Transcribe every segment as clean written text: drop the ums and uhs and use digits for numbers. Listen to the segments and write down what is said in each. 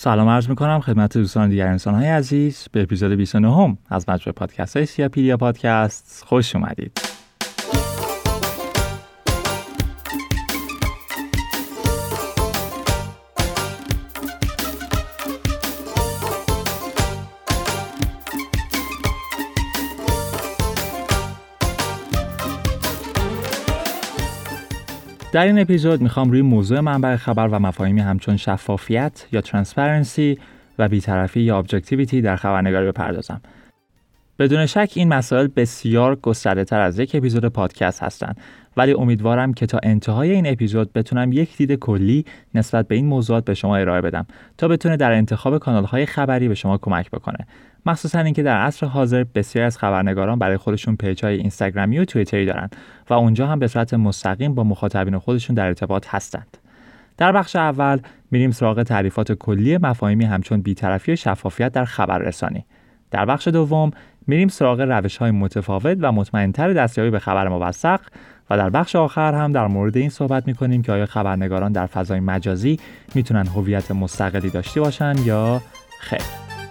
سلام عرض میکنم خدمت دوستان دیگر انسان‌های عزیز به اپیزود 29 از مجموعه پادکست‌های سیاپیدیا پادکست خوش اومدید. در این اپیزود میخوام روی موضوع منبع خبر و مفاهیمی همچون شفافیت یا ترانسپرنسی و بی‌طرفی یا ابجکتیویتی در خبرنگاری بپردازم. بدون شک این مسائل بسیار گسترده‌تر از یک اپیزود پادکست هستند، ولی امیدوارم که تا انتهای این اپیزود بتونم یک دید کلی نسبت به این موضوعات به شما ارائه بدم تا بتونه در انتخاب کانال‌های خبری به شما کمک بکنه. مخصوصاً اینکه در عصر حاضر بسیاری از خبرنگاران برای خودشون پیج‌های اینستاگرامی و توییتری دارن و اونجا هم به صورت مستقیم با مخاطبین خودشون در ارتباط هستند. در بخش اول میریم سراغ تعریفات کلی مفاهیمی همچون بی‌طرفی و شفافیت در خبررسانی. در بخش دوم میریم سراغ روش‌های متفاوت و مطمئن‌تر دستیابی به خبر موثق و در بخش آخر هم در مورد این صحبت می‌کنیم که آیا خبرنگاران در فضای مجازی میتونن هویت مستقلی داشته باشن یا خیر.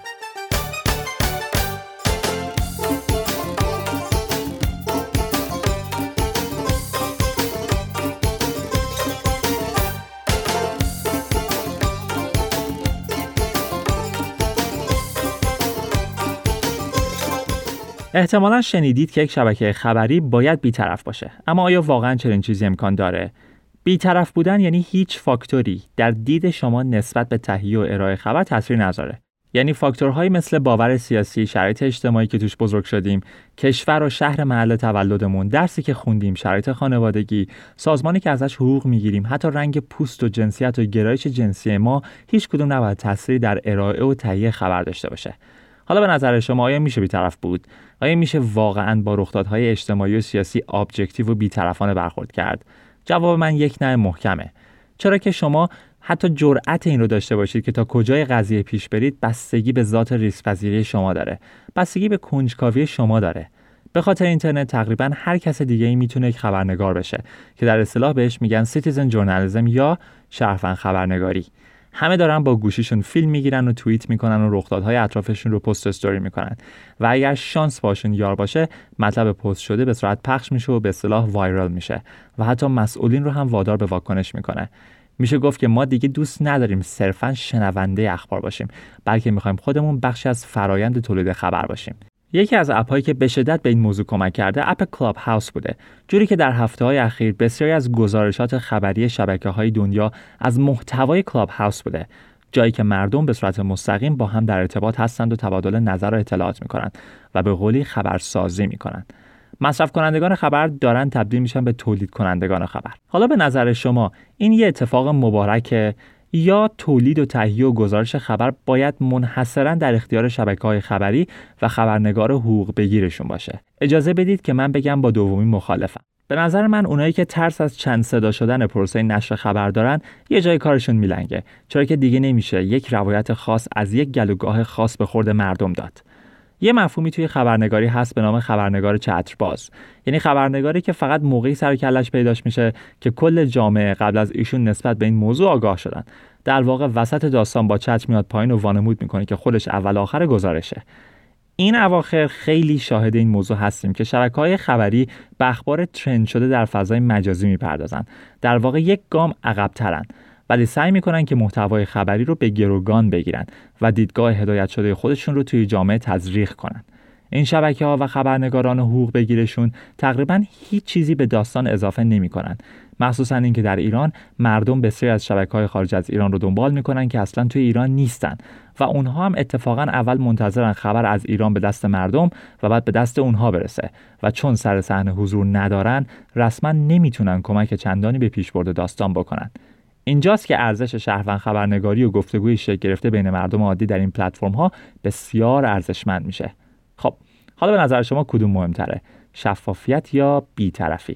احتمالاً شنیدید که یک شبکه خبری باید بی‌طرف باشه، اما آیا واقعاً چنین چیزی امکان داره؟ بی‌طرف بودن یعنی هیچ فاکتوری در دید شما نسبت به تهیه و ارائه خبر تاثیر نذاره. یعنی فاکتورهایی مثل باور سیاسی، شرایط اجتماعی که توش بزرگ شدیم، کشور و شهر محل تولدمون، درسی که خوندیم، شرایط خانوادگی، سازمانی که ازش حقوق میگیریم، حتی رنگ پوست و جنسیت و گرایش جنسی ما، هیچ کدوم نباید تأثیری در ارائه و تهیه خبر داشته باشه. حالا به نظر شما آیا میشه بی‌طرف بود؟ آیا میشه واقعاً با رخدادهای اجتماعی و سیاسی ابجکتیو و بی‌طرفانه برخورد کرد؟ جواب من یک نه محکمه. چرا که شما حتی جرأت این رو داشته باشید که تا کجای قضیه پیش برید بستگی به ذات ریسک‌پذیری شما داره. بستگی به کنجکاوی شما داره. به خاطر اینترنت تقریباً هر کس دیگه‌ای میتونه یک خبرنگار بشه که در اصطلاح بهش میگن سیتیزن ژورنالیسم یا شهروند خبرنگاری. همه دارن با گوشیشون فیلم میگیرن و توییت میکنن و رخدادهای اطرافشون رو پست استوری میکنن و اگر شانس باشون یار باشه مطلب پست شده به سرعت پخش میشه و به اصطلاح وایرال میشه و حتی مسئولین رو هم وادار به واکنش میکنه. میشه گفت که ما دیگه دوست نداریم صرفاً شنونده اخبار باشیم، بلکه میخوایم خودمون بخشی از فرایند تولید خبر باشیم. یکی از اپ‌هایی که به شدت به این موضوع کمک کرده اپ کلاب هاوس بوده، جوری که در هفته‌های اخیر بسیاری از گزارشات خبری شبکه‌های دنیا از محتوای کلاب هاوس بوده، جایی که مردم به صورت مستقیم با هم در ارتباط هستند و تبادل نظر و اطلاعات می‌کنند و به قولی خبرسازی می‌کنند. مصرف کنندگان خبر دارن تبدیل میشن به تولید کنندگان خبر. حالا به نظر شما این یه اتفاق مبارکه یا تولید و تهیه و گزارش خبر باید منحصراً در اختیار شبکه‌های خبری و خبرنگار حقوق بگیرشون باشه؟ اجازه بدید که من بگم با دومی مخالفم. به نظر من اونایی که ترس از چند صدا شدن پروسه نشر خبر دارن یه جای کارشون میلنگه، چرا که دیگه نمیشه یک روایت خاص از یک گلوگاه خاص به خورد مردم داد. یه مفهومی توی خبرنگاری هست به نام خبرنگار چترباز، یعنی خبرنگاری که فقط موقعی سر کلش پیداش میشه که کل جامعه قبل از ایشون نسبت به این موضوع آگاه شدن. در واقع وسط داستان با چتر میاد پایین و وانمود میکنه که خودش اول آخر گزارشه. این اواخر خیلی شاهد این موضوع هستیم که شبکه‌های خبری به اخبار ترند شده در فضای مجازی میپردازن. در واقع یک گام عقب‌ترن، ولی سعی میکنن که محتوای خبری رو به گروگان بگیرن و دیدگاه هدایت شده خودشون رو توی جامعه تزریق کنن. این شبکه‌ها و خبرنگاران حقوق بگیرشون تقریباً هیچ چیزی به داستان اضافه نمی‌کنن، مخصوصاً اینکه در ایران مردم بسیاری از شبکه‌های خارج از ایران رو دنبال می‌کنن که اصلاً توی ایران نیستن و اونها هم اتفاقاً اول منتظرن خبر از ایران به دست مردم و بعد به دست اونها برسه و چون سر صحنه حضور ندارن رسما نمیتونن کمک چندانی به پیشبرد داستان بکنن. اینجاست که ارزش شهروند خبرنگاری و گفتگوی شکل گرفته بین مردم عادی در این پلتفرم‌ها بسیار ارزشمند میشه. خب حالا به نظر شما کدوم مهمتره؟ شفافیت یا بی‌طرفی؟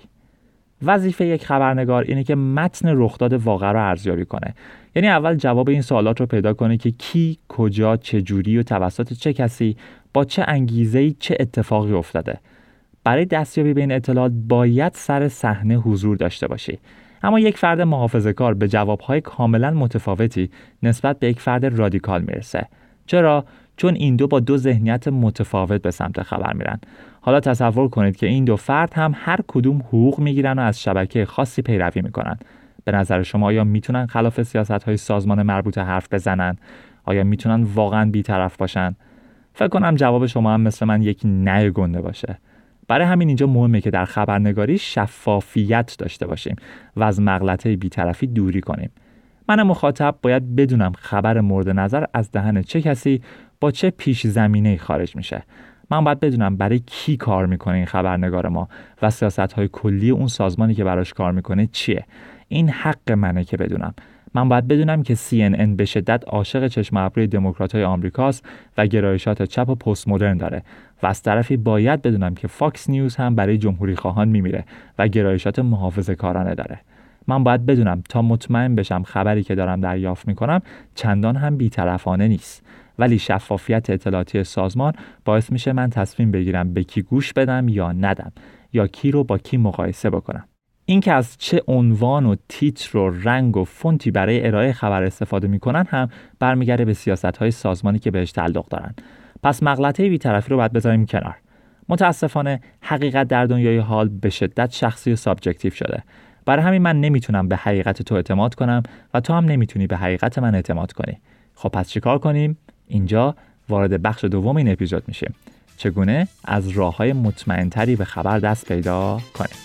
وظیفه یک خبرنگار اینه که متن رخداد واقعا رو ارزیابی کنه. یعنی اول جواب این سوالات رو پیدا کنه که کی، کجا، چه جوری و توسط چه کسی، با چه انگیزه‌ای چه اتفاقی افتاده. برای دستیابی به این اطلاعات باید سر صحنه حضور داشته باشی. اما یک فرد محافظه‌کار به جوابهای کاملا متفاوتی نسبت به یک فرد رادیکال میرسه. چرا؟ چون این دو با دو ذهنیت متفاوت به سمت خبر میرن. حالا تصور کنید که این دو فرد هم هر کدوم حقوق میگیرن و از شبکه خاصی پیروی میکنن. به نظر شما آیا میتونن خلاف سیاست‌های سازمان مربوطه حرف بزنن؟ آیا میتونن واقعاً بی‌طرف باشن؟ فکر کنم جواب شما هم مثل من یک نه گنده باشه. برای همین اینجا مهمه که در خبرنگاری شفافیت داشته باشیم و از مغلطه بی‌طرفی دوری کنیم. من مخاطب باید بدونم خبر مورد نظر از دهن چه کسی با چه پیش زمینه‌ای خارج میشه. من باید بدونم برای کی کار میکنه این خبرنگار ما و سیاست‌های کلی اون سازمانی که براش کار میکنه چیه. این حق منه که بدونم. من باید بدونم که CNN به شدت عاشق چشم ابروی دموکرات‌های آمریکاست و گرایشات چپ و پست مدرن داره و از طرفی باید بدونم که فاکس نیوز هم برای جمهوری خواهان میمیره و گرایشات محافظه‌کارانه داره. من باید بدونم تا مطمئن بشم خبری که دارم دریافت میکنم چندان هم بی‌طرفانه نیست. ولی شفافیت اطلاعاتی سازمان باعث میشه من تصمیم بگیرم به کی گوش بدم یا ندم یا کی رو با کی مقایسه بکنم. این که از چه عنوان و تیتر و رنگ و فونتی برای ارائه خبر استفاده میکنن هم برمیگرده به سیاست‌های سازمانی که بهش تعلق دارن. پس مغلطه بی‌طرفی رو باید بذاریم کنار. متاسفانه حقیقت در دنیای حال به شدت شخصی و سابجکتیو شده. برای همین من نمیتونم به حقیقت تو اعتماد کنم و تو هم نمیتونی به حقیقت من اعتماد کنی. خب پس چیکار کنیم؟ اینجا وارد بخش دوم این اپیزود میشیم. چگونه از راه‌های مطمئن‌تری به خبر دست پیدا کنیم.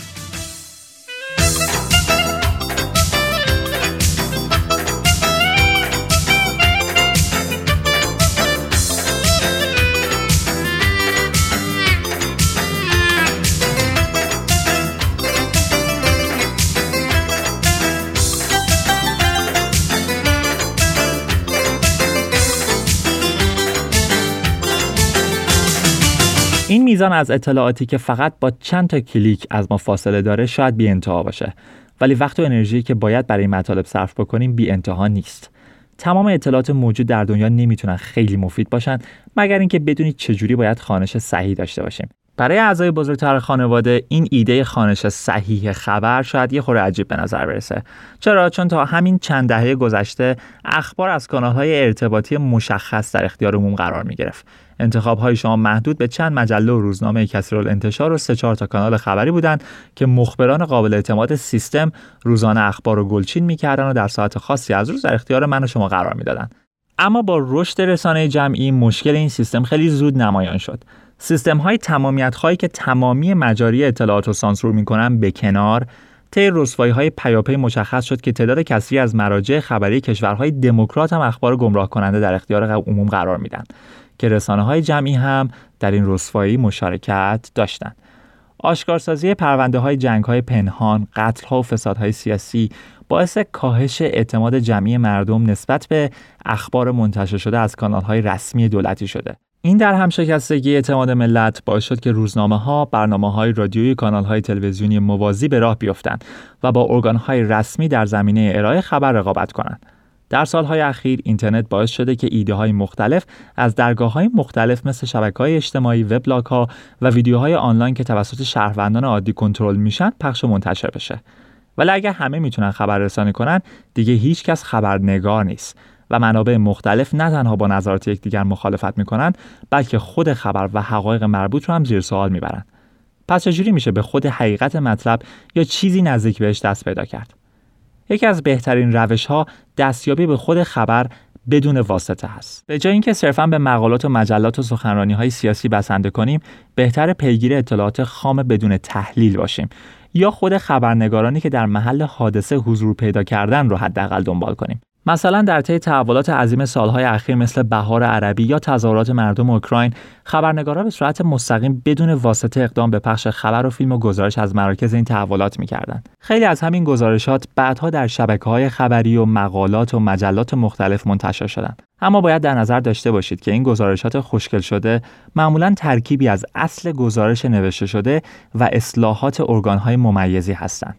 این میزان از اطلاعاتی که فقط با چند تا کلیک از ما فاصله داره شاید بی انتها باشه، ولی وقت و انرژی که باید برای این مطالب صرف بکنیم بی انتها نیست. تمام اطلاعات موجود در دنیا نمیتونن خیلی مفید باشن مگر اینکه بدونید چجوری باید خوانش صحیح داشته باشیم. برای اعضای بزرگتر خانواده این ایده خوانش صحیح خبر شاید یه خورده عجیب به نظر برسه. چرا؟ چون تا همین چند دهه گذشته اخبار از کانال‌های ارتباطی مشخص در اختیار عموم قرار می‌گرفت. انتخاب‌های شما محدود به چند مجله و روزنامه کثیرالانتشار و 3-4 تا کانال خبری بودند که مخبران قابل اعتماد سیستم روزانه اخبار رو گلچین می‌کردن و در ساعت خاصی از روز در اختیار من و شما قرار می‌دادن. اما با رشد رسانه جمعی مشکل این سیستم خیلی زود نمایان شد. سیستم‌های تمامیت‌خواهی که تمامی مجاری اطلاعات رو سانسور می‌کنن به کنار، طی رسوایی‌های پیاپی مشخص شد که تعداد کثیری از مراجع خبری کشورهای دموکرات هم اخبار گمراه کننده در اختیار عموم قرار میدن که رسانه‌های جمعی هم در این رسوایی مشارکت داشتند. آشکارسازی پرونده‌های جنگ‌های پنهان، قتل‌ها و فسادهای سیاسی باعث کاهش اعتماد جمعی مردم نسبت به اخبار منتشر شده از کانال‌های رسمی دولتی شده. این در هم شکستگی اعتماد ملت باعث شد که روزنامه‌ها، برنامه‌های رادیویی، کانال‌های تلویزیونی موازی به راه بیفتند و با ارگان‌های رسمی در زمینه ارائه خبر رقابت کنند. در سالهای اخیر اینترنت باعث شده که ایده‌های مختلف از درگاه‌های مختلف مثل شبکه‌های اجتماعی، وبلاگ‌ها و ویدیوهای آنلاین که توسط شهروندان عادی کنترل میشن پخش و منتشر بشه. ولی اگه همه میتونن خبررسانی کنن، دیگه هیچ کس خبرنگار نیست و منابع مختلف نه تنها با نظرات یکدیگر مخالفت میکنن، بلکه خود خبر و حقایق مربوط رو هم زیر سوال میبرن. پس چجوری میشه به خود حقیقت مطلب یا چیزی نزدیک بهش دست پیدا کرد؟ یکی از بهترین روش‌ها دستیابی به خود خبر بدون واسطه هست. به جای اینکه صرفاً به مقالات و مجلات و سخنرانی‌های سیاسی بسنده کنیم، بهتر پیگیر اطلاعات خام بدون تحلیل باشیم یا خود خبرنگارانی که در محل حادثه حضور پیدا کردن رو حداقل دنبال کنیم. مثلا در طی تحولات عظیم سالهای اخیر مثل بهار عربی یا تظاهرات مردم اوکراین، خبرنگاران به صورت مستقیم بدون واسطه اقدام به پخش خبر و فیلم و گزارش از مراکز این تحولات می‌کردند. خیلی از همین گزارشات بعدها در شبکه‌های خبری و مقالات و مجلات مختلف منتشر شدند. اما باید در نظر داشته باشید که این گزارشات خوشگل شده معمولاً ترکیبی از اصل گزارش نوشته شده و اصلاحات ارگان‌های ممیزی هستند.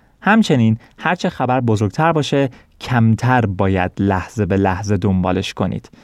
همچنین هرچه خبر بزرگتر باشه، کمتر باید لحظه به لحظه دنبالش کنید.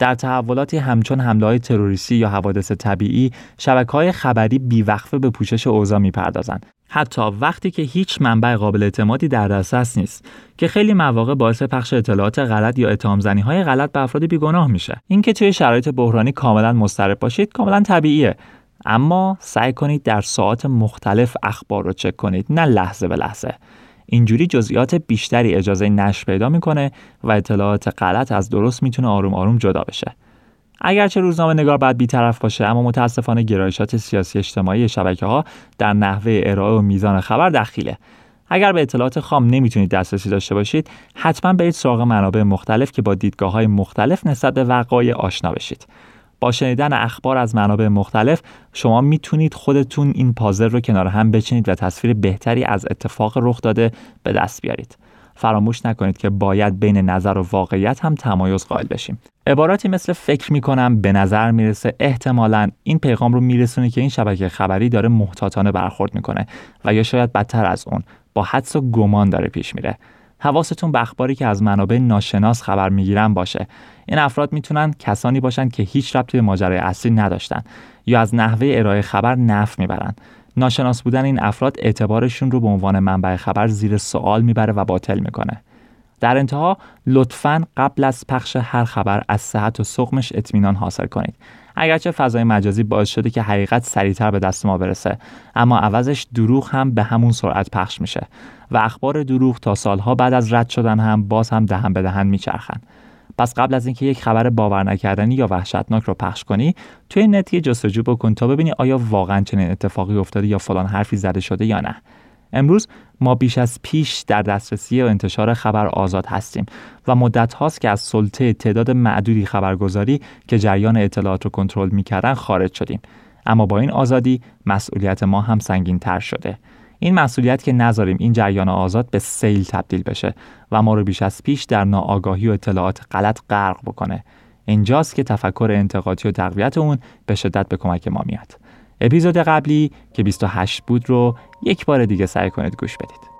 در تحولاتی همچون حمله‌های تروریستی یا حوادث طبیعی، شبکه‌های خبری بی‌وقفه به پوشش اوضاع می‌پردازند، حتی وقتی که هیچ منبع قابل اعتمادی در دسترس نیست، که خیلی مواقع باعث پخش اطلاعات غلط یا اتهام‌زنی‌های غلط به افراد بیگناه میشه. اینکه توی شرایط بحرانی کاملا مضطرب باشید کاملا طبیعیه، اما سعی کنید در ساعات مختلف اخبار رو چک کنید، نه لحظه به لحظه. اینجوری جزئیات بیشتری اجازه نشر پیدا میکنه و اطلاعات غلط از درست میتونه آروم آروم جدا بشه. اگرچه روزنامه‌نگار باید بی‌طرف باشه، اما متاسفانه گرایشات سیاسی اجتماعی شبکه‌ها در نحوه ارائه و میزان خبر دخیله. اگر به اطلاعات خام نمیتونید دسترسی داشته باشید، حتما برید سراغ منابع مختلف که با دیدگاه‌های مختلف نسبت به وقایع آشنا بشید. با شنیدن اخبار از منابع مختلف، شما میتونید خودتون این پازل رو کنار هم بچینید و تصویر بهتری از اتفاق رخ داده به دست بیارید. فراموش نکنید که باید بین نظر و واقعیت هم تمایز قائل بشیم. عباراتی مثل فکر میکنم، به نظر میرسه، احتمالاً این پیغام رو میرسونه که این شبکه خبری داره محتاطانه برخورد میکنه و یا شاید بدتر از اون با حدس و گمان داره پیش میره. حواستون به اخباری که از منابع ناشناس خبر میگیرن باشه. این افراد میتونن کسانی باشن که هیچ ربطی به ماجرای اصلی نداشتن یا از نحوه ارائه خبر نفع میبرن. ناشناس بودن این افراد اعتبارشون رو به عنوان منبع خبر زیر سوال میبره و باطل میکنه. در انتها لطفاً قبل از پخش هر خبر از صحت و سقمش اطمینان حاصل کنید. اگرچه فضای مجازی باعث شده که حقیقت سریعتر به دست ما برسه، اما عوضش دروغ هم به همون سرعت پخش میشه و اخبار دروغ تا سالها بعد از رد شدن هم باز هم دهن به دهن میچرخن. پس قبل از اینکه یک خبر باور نکردنی یا وحشتناک رو پخش کنی، توی نت یه جستجو بکن تا ببینی آیا واقعا چنین اتفاقی افتاده یا فلان حرفی زده شده یا نه. امروز ما بیش از پیش در دسترسی و انتشار خبر آزاد هستیم و مدت هاست که از سلطه تعداد معدودی خبرگزاری که جریان اطلاعات رو کنترل می‌کردن خارج شدیم. اما با این آزادی مسئولیت ما هم سنگین‌تر شده. این مسئولیت که نذاریم این جریان آزاد به سیل تبدیل بشه و ما رو بیش از پیش در ناآگاهی و اطلاعات غلط غرق بکنه. اینجاست که تفکر انتقادی و تقویت اون به شدت به کمک ما میاد. اپیزود قبلی که 28 بود رو یک بار دیگه سعی کنید گوش بدید.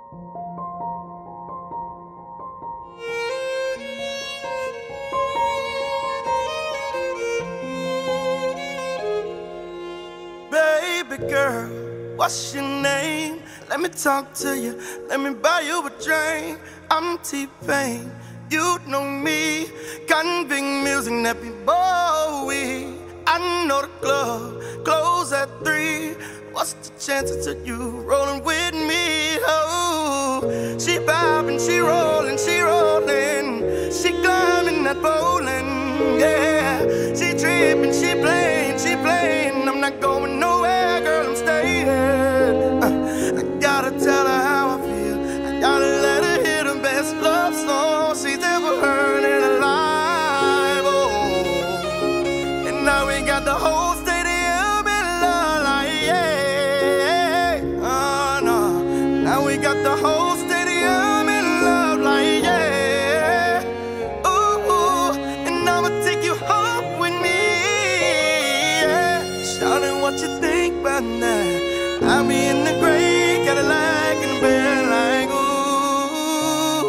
Baby girl, what's your name? Let me talk to you, let me buy you a drink. I'm T-Pain, you know me. Convict music, nappy Bowie. I know the club, close at 3. What's the chances of you rolling with me? Oh, she bobbing, she rolling, she rolling. She climbing that bowling, yeah. She tripping, she playing. I'm not going nowhere, girl, I'm staying. I gotta tell her how I feel. I gotta let her hear the best love song she's ever heard in her life. Oh, and now we got the whole stadium in love, like yeah. Oh no, now we got the whole stadium in love, like yeah. Ooh, and I'ma take you home with me. Yeah. Shouting what you think about that. I'll be in the gray Cadillac in bed like ooh,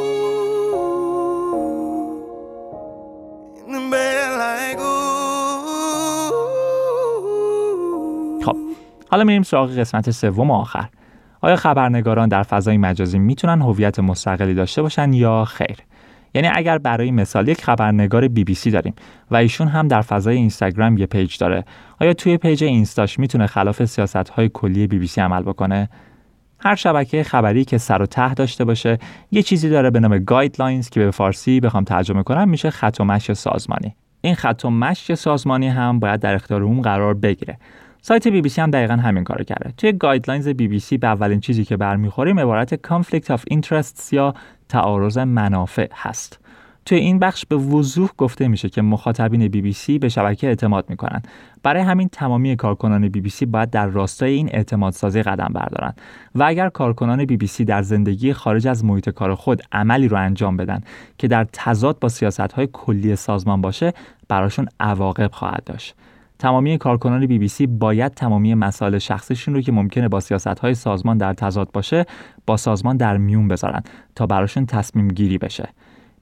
in the bed like ooh. خب حالا میریم سراغ قسمت سوم و آخر. آیا خبرنگاران در فضای مجازی میتونن هویت مستقلی داشته باشن یا خیر؟ یعنی اگر برای مثال یک خبرنگار BBC داریم و ایشون هم در فضای اینستاگرام یه پیج داره، آیا توی پیج اینستاش میتونه خلاف سیاست‌های کلی BBC عمل بکنه؟ هر شبکه خبری که سر و ته داشته باشه یه چیزی داره به نام گایدلاینز که به فارسی بخوام ترجمه کنم میشه خط و مشی سازمانی. این خط و مشی سازمانی هم باید در اختیار عموم قرار بگیره. سایت BBC هم دقیقاً همین کارو کرده. توی گایدلاینز BBC به اولین چیزی که برمیخوریم عبارت conflict of interests یا تعارض منافع هست. توی این بخش به وضوح گفته میشه که مخاطبین BBC به شبکه اعتماد میکنن. برای همین تمامی کارکنان BBC باید در راستای این اعتمادسازی قدم بردارن و اگر کارکنان BBC در زندگی خارج از محیط کار خود عملی رو انجام بدن که در تضاد با سیاست‌های کلی سازمان باشه، براشون عواقب خواهد داشت. تمامی کارکنان BBC باید تمامی مسائل شخصیشون رو که ممکنه با سیاست‌های سازمان در تضاد باشه با سازمان در میون بذارن تا براشون تصمیم گیری بشه.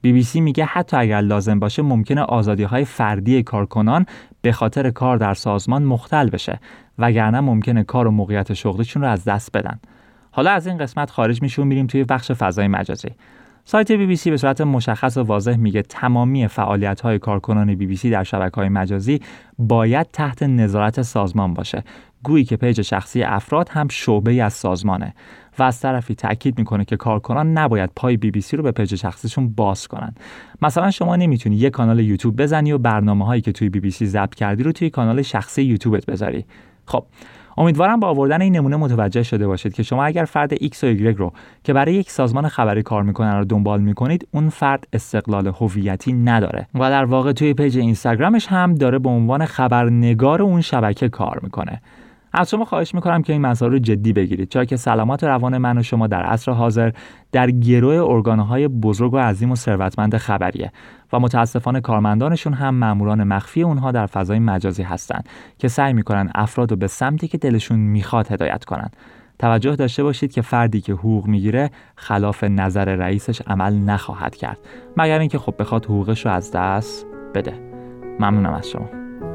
BBC میگه حتی اگر لازم باشه ممکنه آزادی‌های فردی کارکنان به خاطر کار در سازمان مختل بشه، وگرنه ممکنه کار و موقعیت شغلیشون رو از دست بدن. حالا از این قسمت خارج میشیم، میریم توی بخش فضای مجازی. سایت BBC به صورت مشخص و واضح میگه تمامی فعالیت‌های کارکنان BBC در شبکه‌های مجازی باید تحت نظارت سازمان باشه، گویی که پیج شخصی افراد هم شعبه‌ای از سازمانه، و از طرفی تاکید میکنه که کارکنان نباید پای BBC رو به پیج شخصیشون باز کنن. مثلا شما نمیتونی یک کانال یوتیوب بزنی و برنامه‌هایی که توی BBC ضبط کردی رو توی کانال شخصی یوتیوبت بذاری. خب امیدوارم با آوردن این نمونه متوجه شده باشید که شما اگر فرد X و Y رو که برای یک سازمان خبری کار میکنن رو دنبال میکنید، اون فرد استقلال هویتی نداره و در واقع توی پیج اینستاگرامش هم داره به عنوان خبرنگار اون شبکه کار میکنه. از شما خواهش میکنم که این مسائل رو جدی بگیرید، چرا که سلامت روان من و شما در عصر حاضر در گروه ارگان‌های بزرگ و عظیم و ثروتمند خبریه و متاسفانه کارمندانشون هم ماموران مخفی اونها در فضای مجازی هستن که سعی میکنن افراد رو به سمتی که دلشون میخواد هدایت کنن. توجه داشته باشید که فردی که حقوق میگیره خلاف نظر رئیسش عمل نخواهد کرد، مگر اینکه خب بخواد حقوقش رو از دست بده. ممنونم از شما.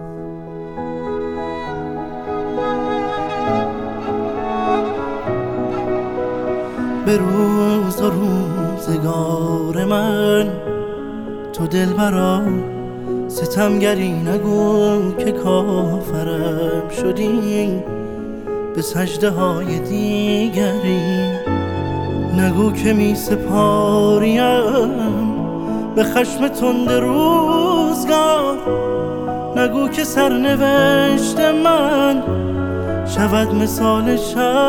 به روز و روزگار من تو دلبرا ستمگری نگو که کافرم شدی، به سجده های دیگری نگو که می سپاریم به خشم تند روزگار، نگو که سرنوشت من شود مثال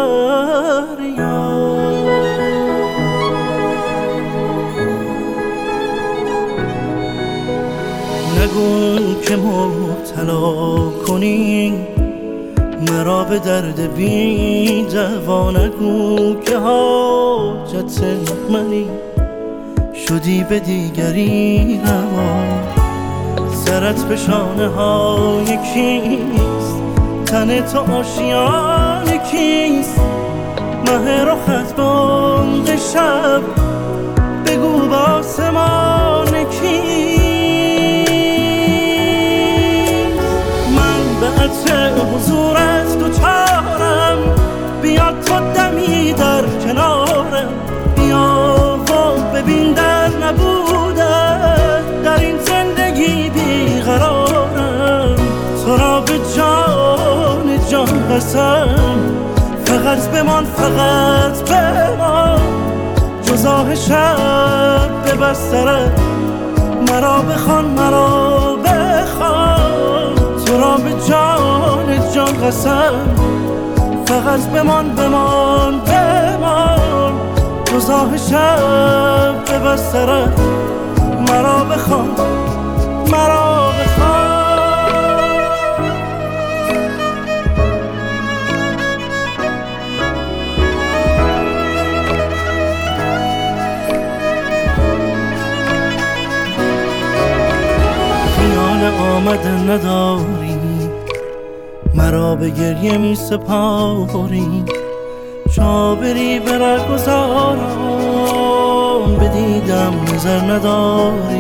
شهریار. نگو که مبتلا کنی مرا به درد بی دوا، نگو که حاجت منی شدی به دیگری روا. سرت به شانه های کیست، تن تو آشیان کیست، مه رخت بانگ شب بگو با آسمان کیست. من به عطر حضورت دوچارم، بیا تو دمی در کنارم، بیا و ببین در نبودت در این زندگی بیقرارم. تو را به جان قسم فقط بمان، فقط بمان، جز آه شب به بسترت مرا بخوان، مرا بخوان. تو را به جان قسم فقط بمان، بمان، بمان، جز آه شب به بسترت مرا بخوان، مرا بخوان. آمدن نداری مرا به گریه می سپاری، چابری برگزارم به دیدم نظر نداری.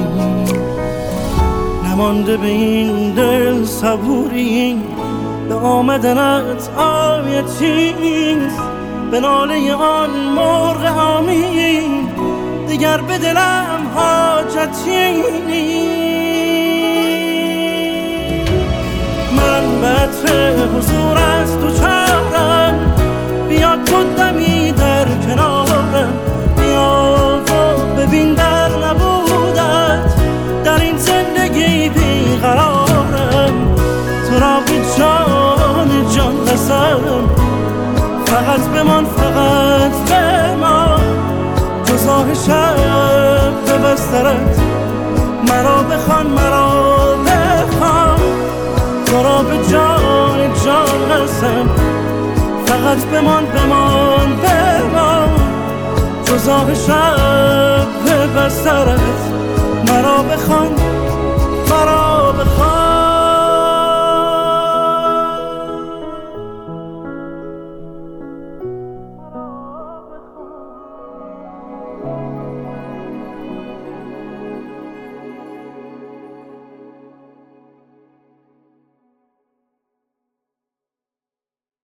نمانده به این دل صبوری، به آمدنت آیتیست، به ناله آن مرغ حامی دیگر به دلم حاجتی نیست. من به عطر حضورت دوچارم، بیا تو دمی در کنارم، بیا و ببین در نبودت در این زندگی بیقرارم. تو را به جان قسم فقط بمان، فقط بمان، جز آه شب به بسترت مرا بخوان، مرا بخوان. تو را به جان قسم فقط بمان، بمان، بمان، جز آه شب به بسترت مرا بخوان،